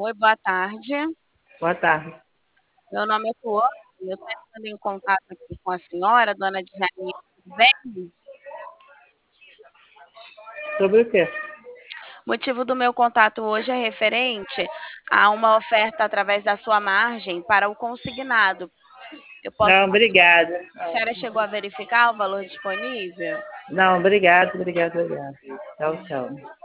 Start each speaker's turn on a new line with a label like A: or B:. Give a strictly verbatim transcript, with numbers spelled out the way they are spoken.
A: Oi, boa tarde.
B: Boa tarde.
A: Meu nome é Tuane, eu estou entrando em contato aqui com a senhora, dona Djane, tudo bem?
B: Sobre o quê?
A: O motivo do meu contato hoje é referente a uma oferta através da sua margem para o consignado. Eu posso
B: Não,
A: saber,
B: obrigada.
A: a senhora chegou a verificar o valor disponível?
B: Não, obrigado, obrigado, obrigado. Tchau, tchau.